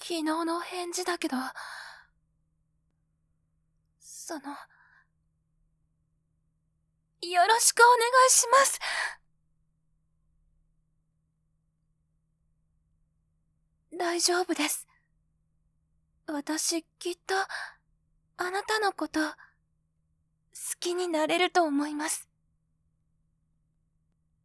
昨日の返事だけど、よろしくお願いします。大丈夫です。私きっと、あなたのこと、好きになれると思います。